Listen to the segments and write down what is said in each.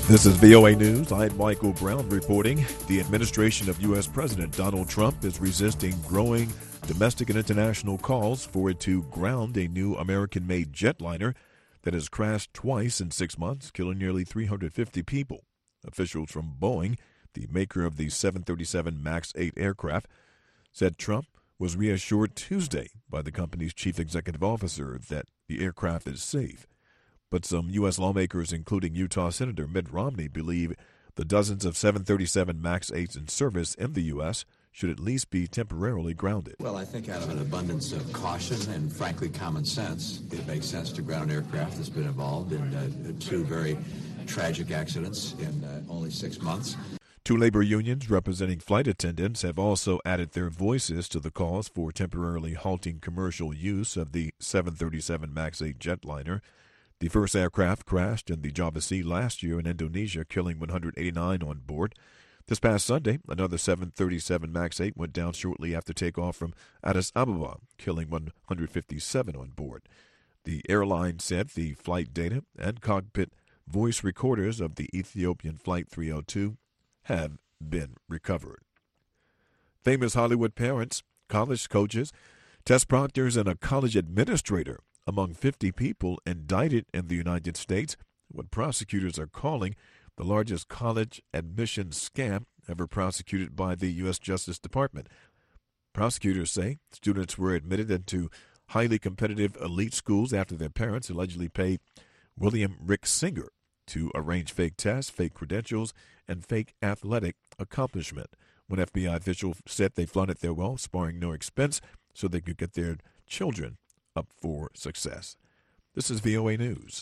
This is VOA News. I'm Michael Brown reporting. The administration of U.S. President Donald Trump is resisting growing domestic and international calls for it to ground a new American-made jetliner that has crashed twice in 6 months, killing nearly 350 people. Officials from Boeing, the maker of the 737 MAX 8 aircraft, said Trump was reassured Tuesday by the company's chief executive officer that the aircraft is safe. But some U.S. lawmakers, including Utah Senator Mitt Romney, believe the dozens of 737 MAX 8s in service in the U.S. should at least be temporarily grounded. Well, I think out of an abundance of caution and, frankly, common sense, it makes sense to ground an aircraft that's been involved in two very tragic accidents in only 6 months. Two labor unions representing flight attendants have also added their voices to the calls for temporarily halting commercial use of the 737 MAX 8 jetliner. The first aircraft crashed in the Java Sea last year in Indonesia, killing 189 on board. This past Sunday, another 737 MAX 8 went down shortly after takeoff from Addis Ababa, killing 157 on board. The airline said the flight data and cockpit voice recorders of the Ethiopian Flight 302 have been recovered. Famous Hollywood parents, college coaches, test proctors, and a college administrator among 50 people indicted in the United States, what prosecutors are calling the largest college admissions scam ever prosecuted by the U.S. Justice Department. Prosecutors say students were admitted into highly competitive elite schools after their parents allegedly paid William Rick Singer to arrange fake tests, fake credentials, and fake athletic accomplishment. One FBI official said they flaunted their wealth, sparing no expense, so they could get their children up for success. This is VOA News.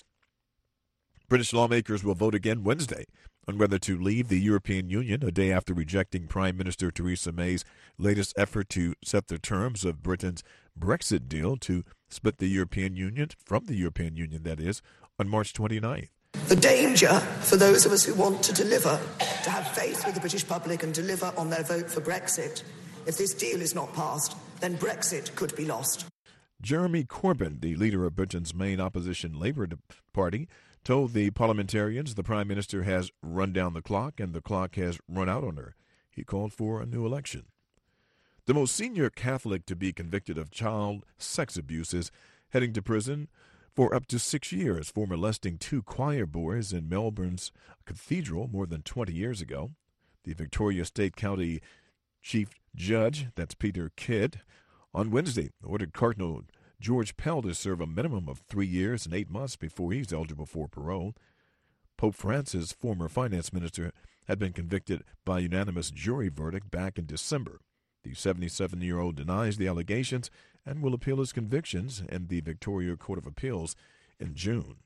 British lawmakers will vote again Wednesday on whether to leave the European Union a day after rejecting Prime Minister Theresa May's latest effort to set the terms of Britain's Brexit deal to split the European Union, from the European Union, that is, on March 29th. The danger for those of us who want to deliver, to have faith with the British public and deliver on their vote for Brexit. If this deal is not passed, then Brexit could be lost. Jeremy Corbyn, the leader of Britain's main opposition Labour Party, told the parliamentarians the Prime Minister has run down the clock and the clock has run out on her. He called for a new election. The most senior Catholic to be convicted of child sex abuse is heading to prison for up to 6 years for molesting two choir boys in Melbourne's cathedral more than 20 years ago. The Victoria State County Chief Judge, that's Peter Kidd, on Wednesday ordered Cardinal George Pell to serve a minimum of 3 years and 8 months before he's eligible for parole. Pope Francis, former finance minister, had been convicted by unanimous jury verdict back in December. The 77-year-old denies the allegations and will appeal his convictions in the Victoria Court of Appeals in June.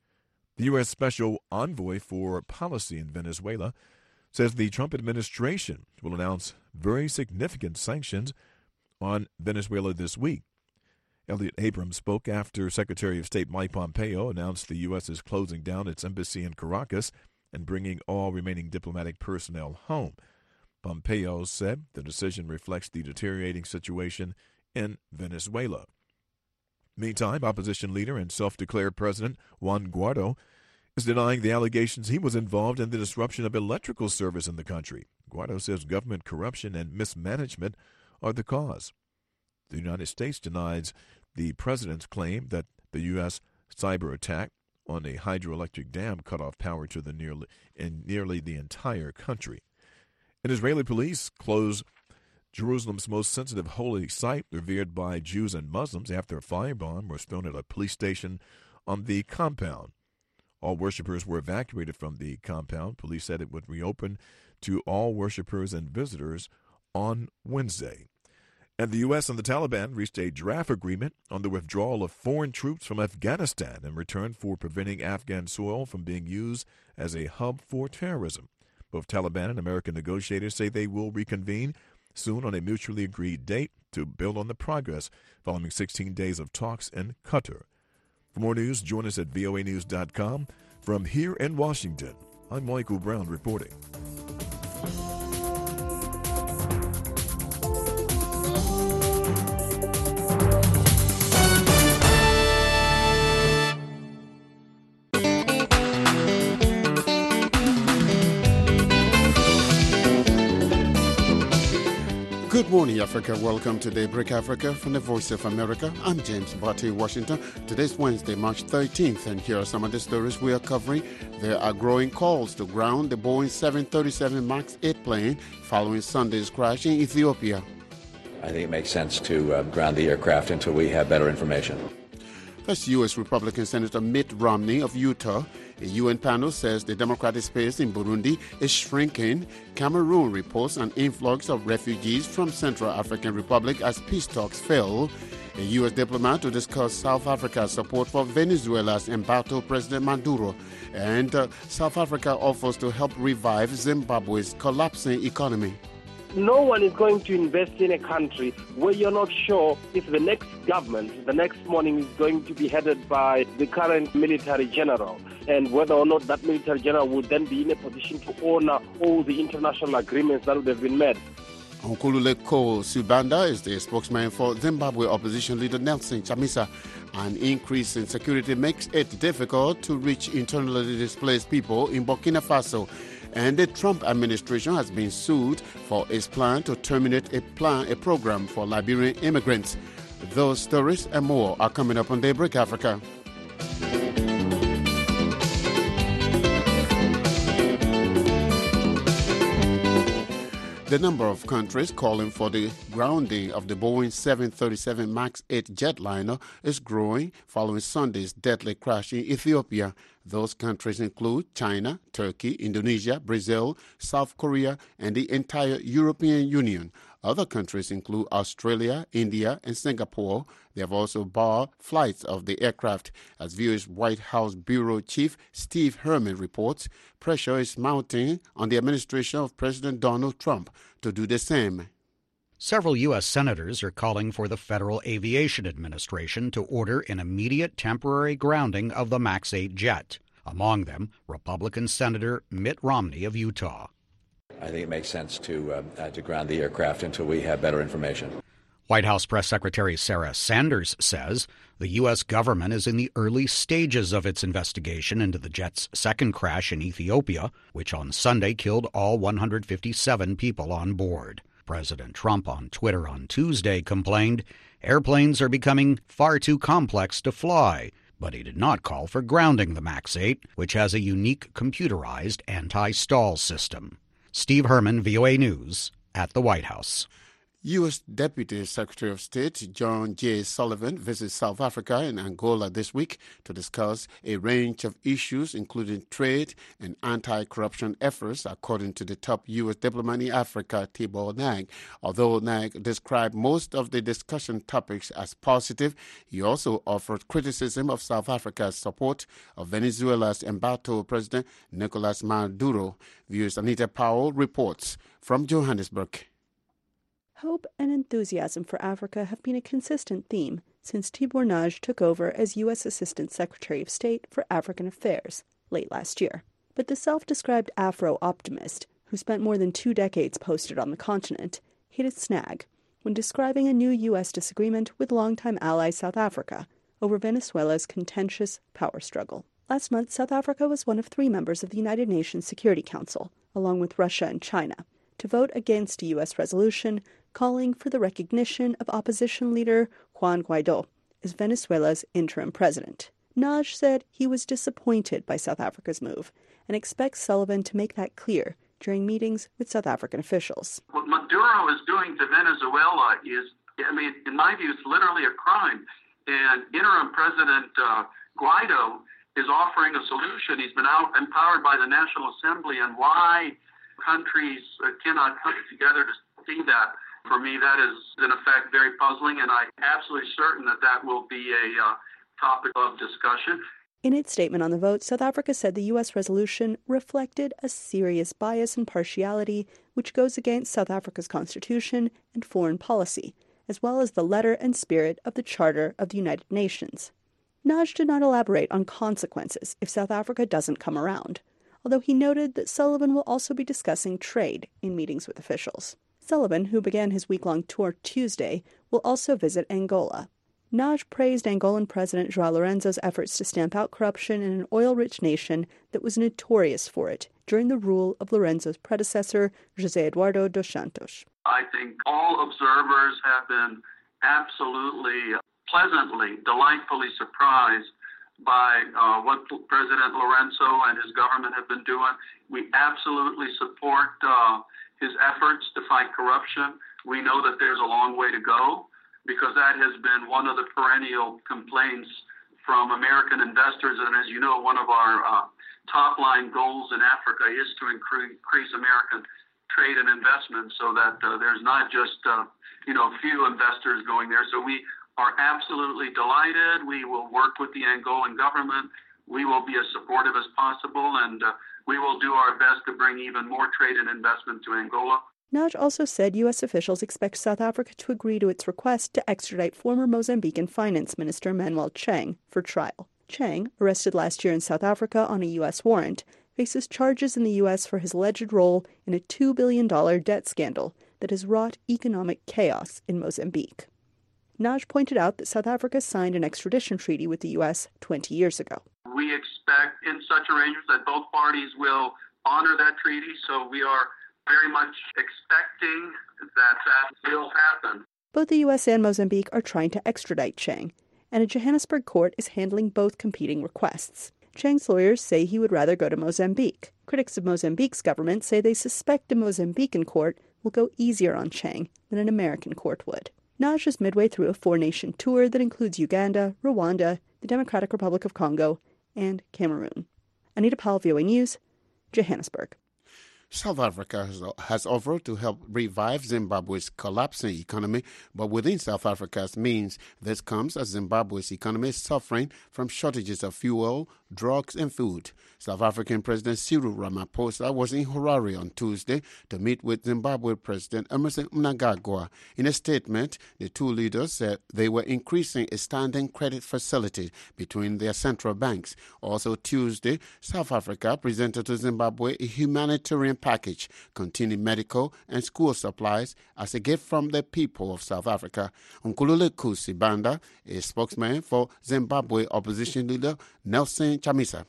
The U.S. Special Envoy for Policy in Venezuela says the Trump administration will announce very significant sanctions on Venezuela this week. Elliot Abrams spoke after Secretary of State Mike Pompeo announced the U.S. is closing down its embassy in Caracas and bringing all remaining diplomatic personnel home. Pompeo said the decision reflects the deteriorating situation in Venezuela. Meantime, opposition leader and self-declared President Juan Guaido is denying the allegations he was involved in the disruption of electrical service in the country. Guaido says government corruption and mismanagement are the cause. The United States denies the president's claim that the U.S. cyber attack on a hydroelectric dam cut off power to nearly the entire country. And Israeli police closed Jerusalem's most sensitive holy site, revered by Jews and Muslims, after a firebomb was thrown at a police station on the compound. All worshipers were evacuated from the compound. Police said it would reopen to all worshipers and visitors on Wednesday. And the U.S. and the Taliban reached a draft agreement on the withdrawal of foreign troops from Afghanistan in return for preventing Afghan soil from being used as a hub for terrorism. Both Taliban and American negotiators say they will reconvene soon on a mutually agreed date to build on the progress following 16 days of talks in Qatar. For more news, join us at voanews.com. From here in Washington, I'm Michael Brown reporting. Good morning, Africa. Welcome to Daybreak Africa from the Voice of America. I'm James Barty, Washington. Today's Wednesday, March 13th, and here are some of the stories we are covering. There are growing calls to ground the Boeing 737 MAX 8 plane following Sunday's crash in Ethiopia. I think it makes sense to ground the aircraft until we have better information. That's U.S. Republican Senator Mitt Romney of Utah. A UN panel says the democratic space in Burundi is shrinking. Cameroon reports an influx of refugees from Central African Republic as peace talks fail. A U.S. diplomat to discuss South Africa's support for Venezuela's embattled President Maduro. And South Africa offers to help revive Zimbabwe's collapsing economy. No one is going to invest in a country where you're not sure if the next government, the next morning, is going to be headed by the current military general, and whether or not that military general would then be in a position to honor all the international agreements that would have been made. Nkululeko Subanda is the spokesman for Zimbabwe opposition leader Nelson Chamisa. An increase in security makes it difficult to reach internally displaced people in Burkina Faso. And the Trump administration has been sued for its plan to terminate a program for Liberian immigrants. Those stories and more are coming up on Daybreak Africa. The number of countries calling for the grounding of the Boeing 737 MAX 8 jetliner is growing following Sunday's deadly crash in Ethiopia. Those countries include China, Turkey, Indonesia, Brazil, South Korea, and the entire European Union. Other countries include Australia, India, and Singapore. They have also barred flights of the aircraft. As VOA's White House Bureau Chief Steve Herman reports, pressure is mounting on the administration of President Donald Trump to do the same. Several U.S. senators are calling for the Federal Aviation Administration to order an immediate temporary grounding of the MAX 8 jet. Among them, Republican Senator Mitt Romney of Utah. I think it makes sense to ground the aircraft until we have better information. White House Press Secretary Sarah Sanders says the U.S. government is in the early stages of its investigation into the jet's second crash in Ethiopia, which on Sunday killed all 157 people on board. President Trump on Twitter on Tuesday complained airplanes are becoming far too complex to fly, but he did not call for grounding the MAX 8, which has a unique computerized anti-stall system. Steve Herman, VOA News, at the White House. U.S. Deputy Secretary of State John J. Sullivan visits South Africa and Angola this week to discuss a range of issues, including trade and anti-corruption efforts, according to the top U.S. diplomat in Africa, Tibor Nag. Although Nag described most of the discussion topics as positive, he also offered criticism of South Africa's support of Venezuela's embattled President Nicolas Maduro. VOA's Anita Powell reports from Johannesburg. Hope and enthusiasm for Africa have been a consistent theme since Tibor Nag took over as U.S. Assistant Secretary of State for African Affairs late last year. But the self-described Afro-optimist, who spent more than 2 decades posted on the continent, hit a snag when describing a new U.S. disagreement with longtime ally South Africa over Venezuela's contentious power struggle. Last month, South Africa was one of 3 members of the United Nations Security Council, along with Russia and China, to vote against a U.S. resolution calling for the recognition of opposition leader Juan Guaido as Venezuela's interim president. Nag said he was disappointed by South Africa's move and expects Sullivan to make that clear during meetings with South African officials. What Maduro is doing to Venezuela is, in my view, it's literally a crime. And interim President Guaido is offering a solution. He's been empowered by the National Assembly, and why countries cannot come together to see that. For me, that is, in effect, very puzzling, and I'm absolutely certain that will be a topic of discussion. In its statement on the vote, South Africa said the U.S. resolution reflected a serious bias and partiality which goes against South Africa's constitution and foreign policy, as well as the letter and spirit of the Charter of the United Nations. Nag did not elaborate on consequences if South Africa doesn't come around, although he noted that Sullivan will also be discussing trade in meetings with officials. Sullivan, who began his week-long tour Tuesday, will also visit Angola. Nagy praised Angolan President João Lourenço's efforts to stamp out corruption in an oil-rich nation that was notorious for it during the rule of Lourenço's predecessor, José Eduardo dos Santos. I think all observers have been absolutely pleasantly, delightfully surprised by what President Lourenço and his government have been doing. We absolutely support his efforts to fight corruption. We know that there's a long way to go, because that has been one of the perennial complaints from American investors. And as you know, one of our top-line goals in Africa is to increase American trade and investment so that there's not just, few investors going there. So we are absolutely delighted. We will work with the Angolan government. We will be as supportive as possible, and we will do our best to bring even more trade and investment to Angola. Nagy also said U.S. officials expect South Africa to agree to its request to extradite former Mozambican Finance Minister Manuel Chang for trial. Chang, arrested last year in South Africa on a U.S. warrant, faces charges in the U.S. for his alleged role in a $2 billion debt scandal that has wrought economic chaos in Mozambique. Nagy pointed out that South Africa signed an extradition treaty with the U.S. 20 years ago. We expect in such arrangements that both parties will honor that treaty, so we are very much expecting that will happen. Both the U.S. and Mozambique are trying to extradite Chang, and a Johannesburg court is handling both competing requests. Chang's lawyers say he would rather go to Mozambique. Critics of Mozambique's government say they suspect a Mozambican court will go easier on Chang than an American court would. Nagy is midway through a four-nation tour that includes Uganda, Rwanda, the Democratic Republic of Congo, and Cameroon. Anita Powell, VOA News, Johannesburg. South Africa has offered to help revive Zimbabwe's collapsing economy, but within South Africa's means, this comes as Zimbabwe's economy is suffering from shortages of fuel, drugs, and food. South African President Cyril Ramaphosa was in Harare on Tuesday to meet with Zimbabwe President Emmerson Mnangagwa. In a statement, the two leaders said they were increasing a standing credit facility between their central banks. Also Tuesday, South Africa presented to Zimbabwe a humanitarian package containing medical and school supplies as a gift from the people of South Africa. Nkululeko Sibanda, a spokesman for Zimbabwe opposition leader Nelson Chamisa.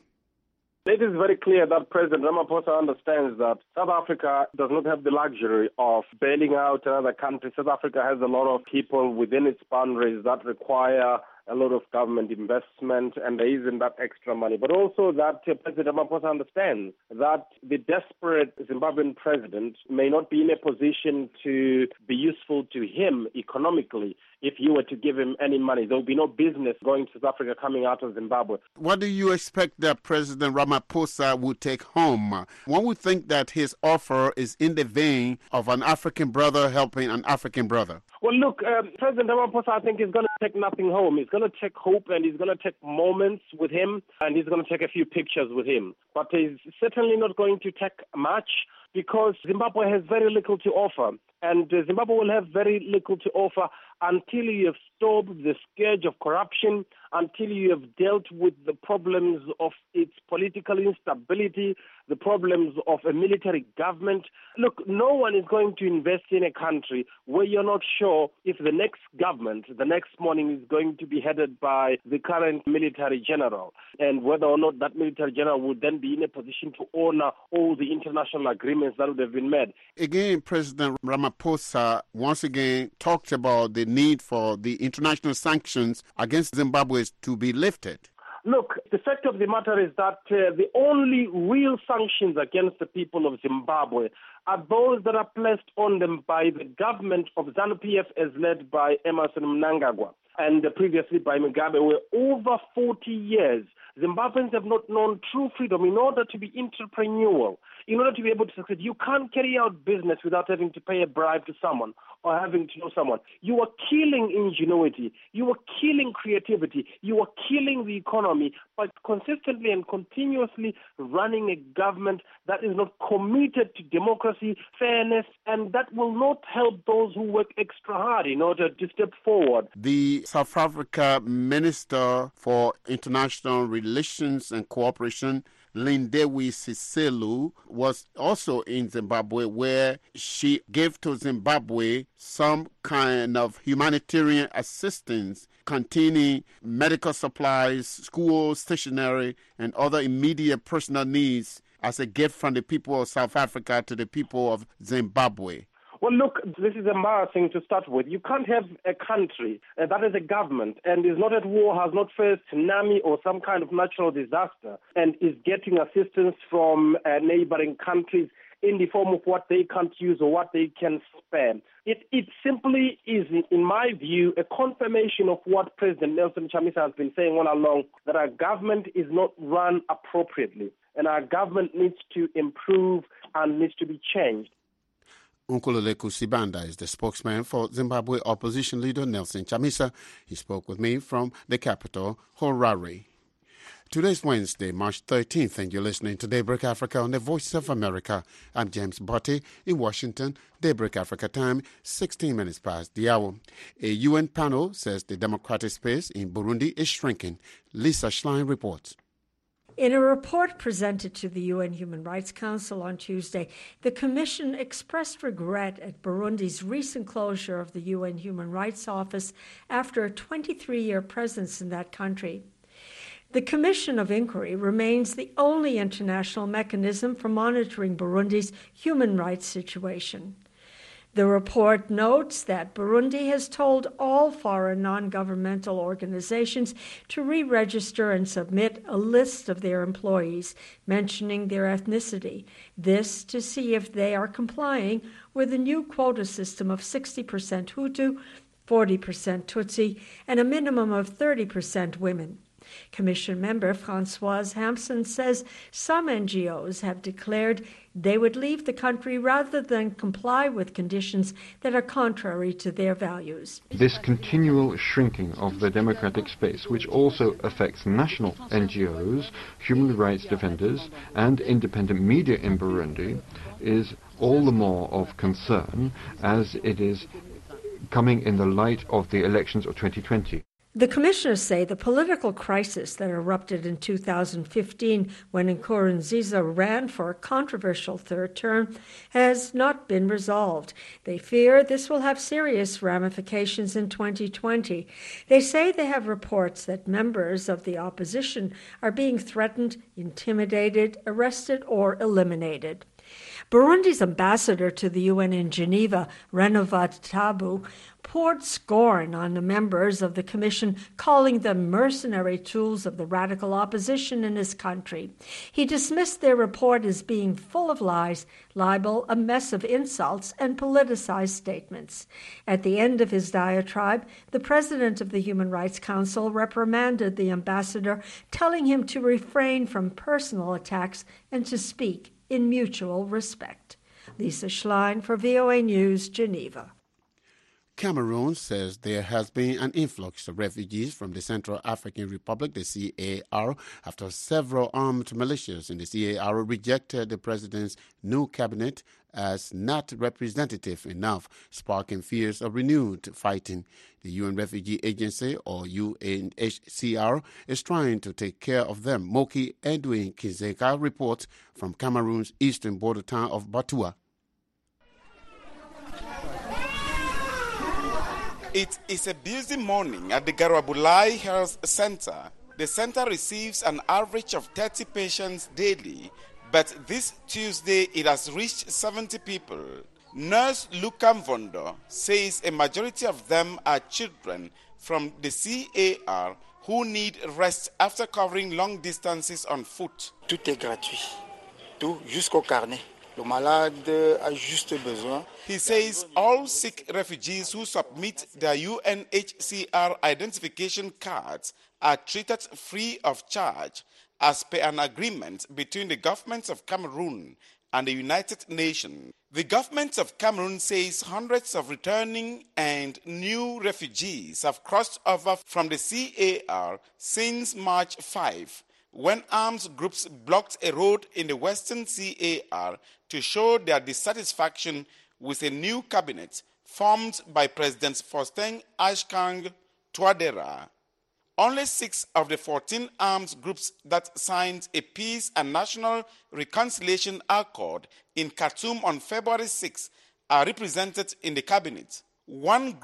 It is very clear that President Ramaphosa understands that South Africa does not have the luxury of bailing out another country. South Africa has a lot of people within its boundaries that require a lot of government investment, and there isn't that extra money. But also that President Ramaphosa understands that the desperate Zimbabwean president may not be in a position to be useful to him economically if you were to give him any money. There will be no business going to South Africa coming out of Zimbabwe. What do you expect that President Ramaphosa would take home? One would think that his offer is in the vein of an African brother helping an African brother. Well, look, President Ramaphosa, I think, is going to take nothing home. He's going to take hope, and he's going to take moments with him, and he's going to take a few pictures with him. But he's certainly not going to take much, because Zimbabwe has very little to offer. And Zimbabwe will have very little to offer until you have stopped the scourge of corruption, until you have dealt with the problems of its political instability, the problems of a military government. Look, no one is going to invest in a country where you're not sure if the next government, the next morning, is going to be headed by the current military general, and whether or not that military general would then be in a position to honor all the international agreements that would have been made. Again, President Ramaphosa once again talked about the need for the international sanctions against Zimbabwe to be lifted. Look, the fact of the matter is that the only real sanctions against the people of Zimbabwe are those that are placed on them by the government of ZANU-PF as led by Emmerson Mnangagwa and previously by Mugabe, where over 40 years Zimbabweans have not known true freedom. In order to be entrepreneurial, in order to be able to succeed, you can't carry out business without having to pay a bribe to someone or having to know someone. You are killing ingenuity. You are killing creativity. You are killing the economy by consistently and continuously running a government that is not committed to democracy, fairness, and that will not help those who work extra hard in order to step forward. The South Africa Minister for International Relations and Cooperation, Lindiwe Sisulu, was also in Zimbabwe, where she gave to Zimbabwe some kind of humanitarian assistance containing medical supplies, school stationery, and other immediate personal needs as a gift from the people of South Africa to the people of Zimbabwe. Well, look, this is embarrassing to start with. You can't have a country that is a government and is not at war, has not faced tsunami or some kind of natural disaster, and is getting assistance from neighboring countries in the form of what they can't use or what they can spare. It simply is, in my view, a confirmation of what President Nelson Chamisa has been saying all along, that our government is not run appropriately, and our government needs to improve and needs to be changed. Nkululeko Sibanda is the spokesman for Zimbabwe opposition leader Nelson Chamisa. He spoke with me from the capital, Harare. Today's Wednesday, March 13th, and you're listening to Daybreak Africa on the Voice of America. I'm James Botti in Washington. Daybreak Africa time, 16 minutes past the hour. A UN panel says the democratic space in Burundi is shrinking. Lisa Schlein reports. In a report presented to the UN Human Rights Council on Tuesday, the Commission expressed regret at Burundi's recent closure of the UN Human Rights Office after a 23-year presence in that country. The Commission of Inquiry remains the only international mechanism for monitoring Burundi's human rights situation. The report notes that Burundi has told all foreign non-governmental organizations to re-register and submit a list of their employees, mentioning their ethnicity. This to see if they are complying with a new quota system of 60% Hutu, 40% Tutsi, and a minimum of 30% women. Commission member Françoise Hampson says some NGOs have declared they would leave the country rather than comply with conditions that are contrary to their values. This continual shrinking of the democratic space, which also affects national NGOs, human rights defenders, and independent media in Burundi, is all the more of concern as it is coming in the light of the elections of 2020. The commissioners say the political crisis that erupted in 2015 when Nkurunziza ran for a controversial third term has not been resolved. They fear this will have serious ramifications in 2020. They say they have reports that members of the opposition are being threatened, intimidated, arrested, or eliminated. Burundi's ambassador to the UN in Geneva, Renovat Tabu, poured scorn on the members of the commission, calling them mercenary tools of the radical opposition in his country. He dismissed their report as being full of lies, libel, a mess of insults, and politicized statements. At the end of his diatribe, the president of the Human Rights Council reprimanded the ambassador, telling him to refrain from personal attacks and to speak in mutual respect. Lisa Schlein for VOA News, Geneva. Cameroon says there has been an influx of refugees from the Central African Republic, the CAR, after several armed militias in the CAR rejected the president's new cabinet as not representative enough, sparking fears of renewed fighting. The UN Refugee Agency, or UNHCR, is trying to take care of them. Moki Edwin Kizeka reports from Cameroon's eastern border town of Batua. It is a busy morning at the Garabulai Health Center. The center receives an average of 30 patients daily, but this Tuesday it has reached 70 people. Nurse Luca Mvondo says a majority of them are children from the CAR who need rest after covering long distances on foot. Tout est gratuit, tout jusqu'au carnet. Le malade a juste besoin. He says all sick refugees who submit their UNHCR identification cards are treated free of charge as per an agreement between the governments of Cameroon and the United Nations. The government of Cameroon says hundreds of returning and new refugees have crossed over from the CAR since March 5, when armed groups blocked a road in the western CAR to show their dissatisfaction with a new cabinet formed by President Faustin Archange Touadéra. Only 6 of the 14 armed groups that signed a peace and national reconciliation accord in Khartoum on February 6 are represented in the cabinet. One group,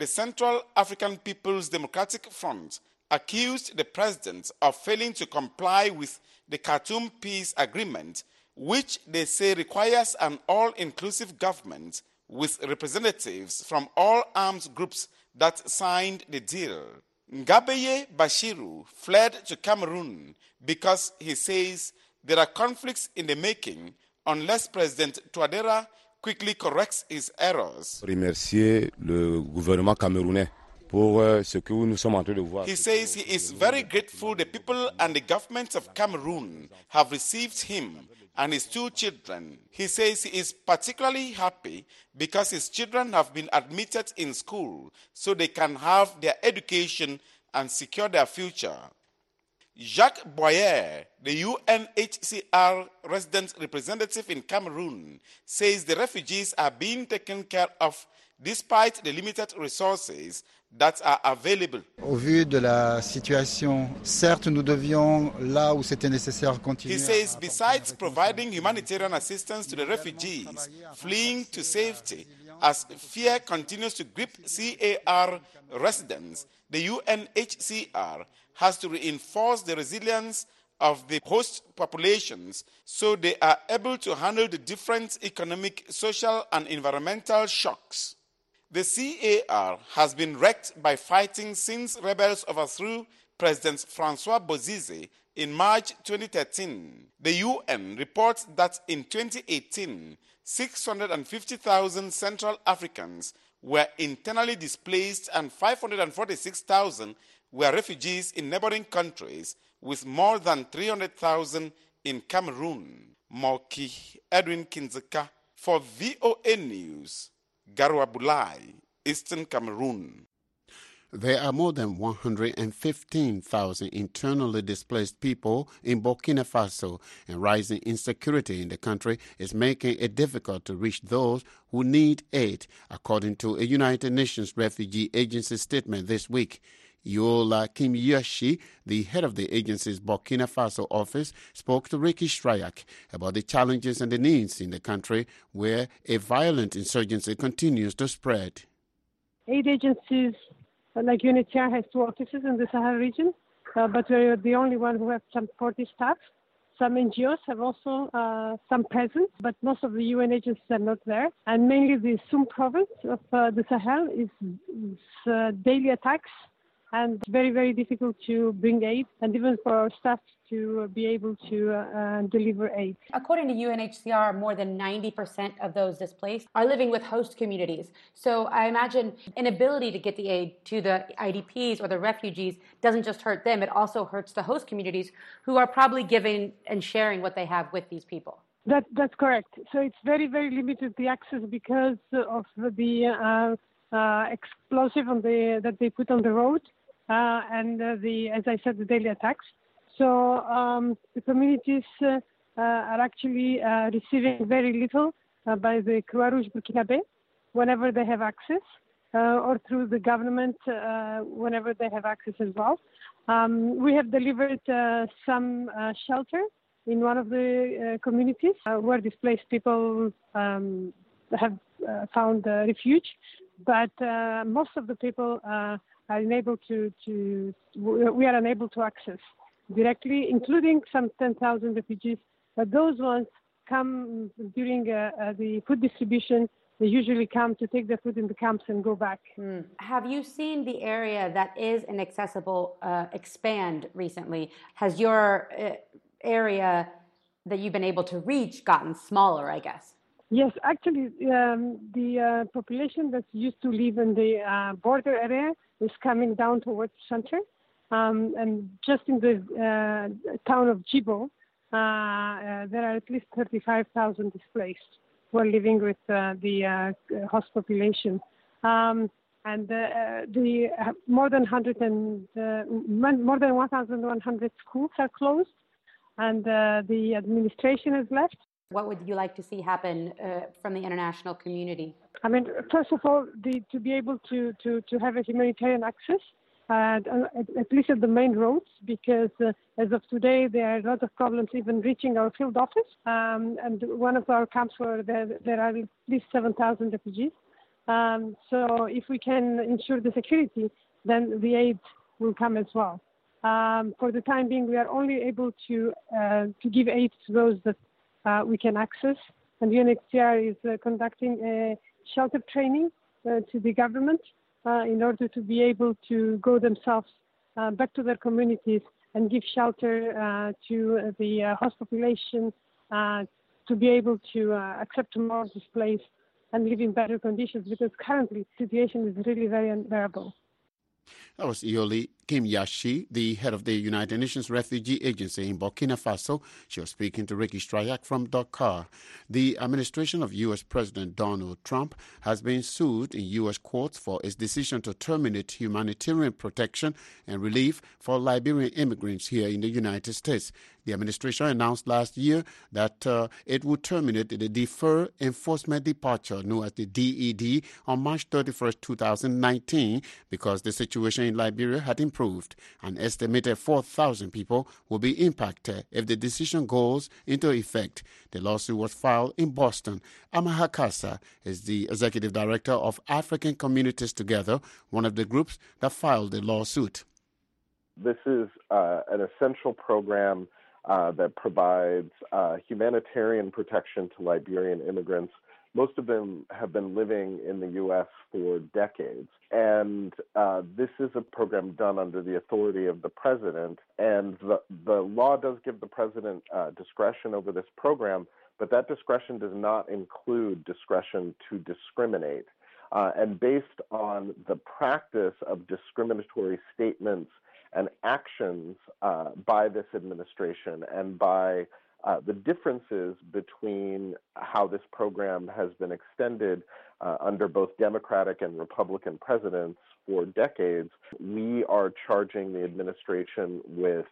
the Central African People's Democratic Front accused the president of failing to comply with the Khartoum Peace Agreement, which they say requires an all-inclusive government with representatives from all armed groups that signed the deal. Ngabeye Bashiru fled to Cameroon because he says there are conflicts in the making unless President Touadéra quickly corrects his errors. Remercier le gouvernement camerounais pour ce que nous sommes en train de voir. He says he is very grateful the people and the government of Cameroon have received him and his two children. He says he is particularly happy because his children have been admitted in school so they can have their education and secure their future. Jacques Boyer, the UNHCR resident representative in Cameroon, says the refugees are being taken care of despite the limited resources that are available. Au vu de la situation, certes, nous devions, là où c'était nécessaire, continuer. He says besides providing humanitarian assistance to the refugees fleeing to safety, as fear continues to grip CAR residents, the UNHCR has to reinforce the resilience of the host populations so they are able to handle the different economic, social, and environmental shocks. The CAR has been wrecked by fighting since rebels overthrew President Francois Bozize in March 2013. The UN reports that in 2018, 650,000 Central Africans were internally displaced and 546,000 were refugees in neighboring countries, with more than 300,000 in Cameroon. Moki Edwin Kinzeka for VOA News, Garwa Bulai, Eastern Cameroon. There are more than 115,000 internally displaced people in Burkina Faso, and rising insecurity in the country is making it difficult to reach those who need aid, according to a United Nations Refugee Agency statement this week. Yola Kimyashi, the head of the agency's Burkina Faso office, spoke to Ricky Strayak about the challenges and the needs in the country where a violent insurgency continues to spread. Aid agencies like UNHCR has 2 offices in the Sahel region, but we're the only one who have some 40 staff. Some NGOs have also some presence, but most of the UN agencies are not there. And mainly the Soum province of the Sahel is daily attacks, and it's very, very difficult to bring aid, and even for our staff to be able to deliver aid. According to UNHCR, more than 90% of those displaced are living with host communities. So I imagine inability to get the aid to the IDPs or the refugees doesn't just hurt them, it also hurts the host communities who are probably giving and sharing what they have with these people. That's correct. So it's very, very limited, the access, because of the explosive that they put on the road. And as I said, the daily attacks. So the communities are actually receiving very little by the Croix-Rouge Burkinabé whenever they have access, or through the government whenever they have access as well. We have delivered some shelter in one of the communities where displaced people have found refuge, but most of the people are unable we are unable to access directly, including some 10,000 refugees. But those ones come during the food distribution. They usually come to take their food in the camps and go back. Have you seen the area that is inaccessible expand recently? Has your area that you've been able to reach gotten smaller, I guess? Yes, actually, the population that used to live in the border area is coming down towards the center. And just in the town of Djibo, there are at least 35,000 displaced who are living with the host population. And the more than 1,100 schools are closed, and the administration has left. What would you like to see happen from the international community? I mean, first of all, to be able to have a humanitarian access, at least at the main roads, because as of today, there are a lot of problems even reaching our field office. And one of our camps where there are at least 7,000 refugees. So if we can ensure the security, then the aid will come as well. For the time being, we are only able to give aid to those that we can access. And UNHCR is conducting a shelter training to the government in order to be able to go themselves back to their communities and give shelter to the host population, to be able to accept more displaced and live in better conditions, because currently the situation is really very unbearable. That was Ioli Kim-Yashi, the head of the United Nations Refugee Agency in Burkina Faso. She was speaking to Ricky Strayak from Dakar. The administration of U.S. President Donald Trump has been sued in U.S. courts for its decision to terminate humanitarian protection and relief for Liberian immigrants here in the United States. The administration announced last year that it would terminate the Deferred Enforcement Departure, known as the DED, on March 31st, 2019, because the situation in Liberia had improved. An estimated 4,000 people will be impacted if the decision goes into effect. The lawsuit was filed in Boston. Amaha Kasa is the executive director of African Communities Together, one of the groups that filed the lawsuit. This is an essential program that provides humanitarian protection to Liberian immigrants. Most of them have been living in the U.S. for decades. And this is a program done under the authority of the president. And the law does give the president discretion over this program, but that discretion does not include discretion to discriminate. And based on the practice of discriminatory statements and actions by this administration, and by the differences between how this program has been extended under both Democratic and Republican presidents for decades, we are charging the administration with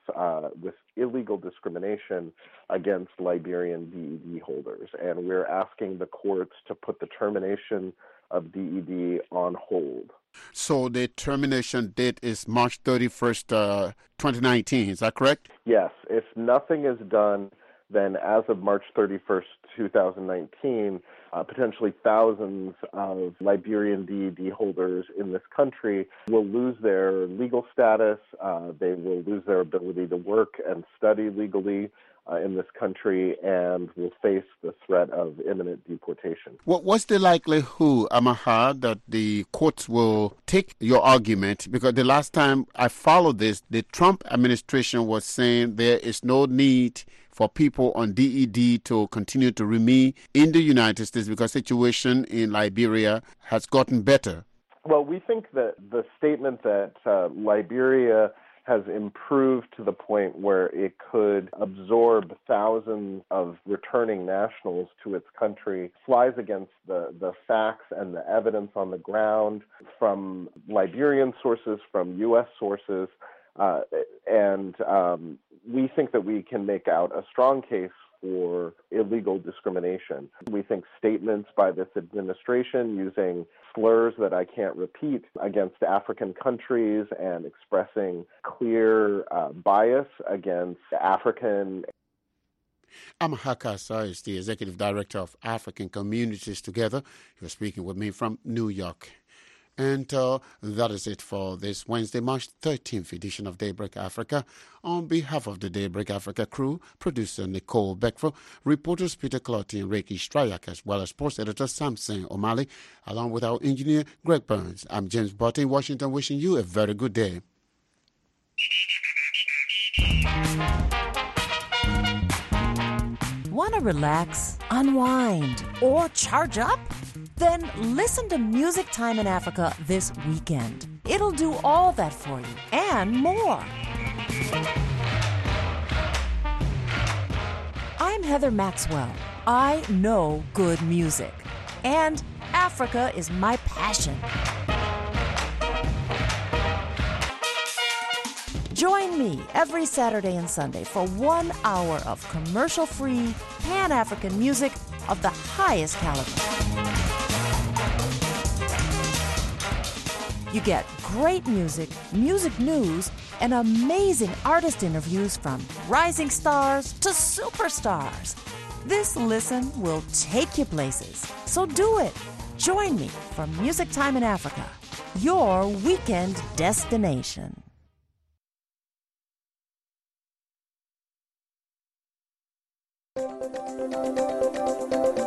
illegal discrimination against Liberian DED holders. And we're asking the courts to put the termination of DED on hold. So the termination date is March 31st, 2019. Is that correct? Yes. If nothing is done, then as of March 31st, 2019, potentially thousands of Liberian DED holders in this country will lose their legal status. They will lose their ability to work and study legally in this country, and will face the threat of imminent deportation. What's the likelihood, Amaha, that the courts will take your argument? Because the last time I followed this, the Trump administration was saying there is no need for people on DED to continue to remain in the United States because the situation in Liberia has gotten better. Well, we think that the statement that Liberia has improved to the point where it could absorb thousands of returning nationals to its country flies against the facts and the evidence on the ground from Liberian sources, from U.S. sources, and we think that we can make out a strong case for illegal discrimination. We think statements by this administration using slurs that I can't repeat against African countries and expressing clear bias against African. Amaha Kasa is the executive director of African Communities Together. He was speaking with me from New York. And that is it for this Wednesday, March 13th edition of Daybreak Africa. On behalf of the Daybreak Africa crew, producer Nicole Beckford, reporters Peter Clotty and Ricky Strayak, as well as sports editor Samson O'Malley, along with our engineer Greg Burns. I'm James Botte in Washington, wishing you a very good day. Want to relax, unwind, or charge up? Then listen to Music Time in Africa this weekend. It'll do all that for you and more. I'm Heather Maxwell. I know good music. And Africa is my passion. Join me every Saturday and Sunday for 1 hour of commercial-free, Pan-African music of the highest caliber. You get great music, music news, and amazing artist interviews from rising stars to superstars. This listen will take you places, so do it. Join me for Music Time in Africa, your weekend destination.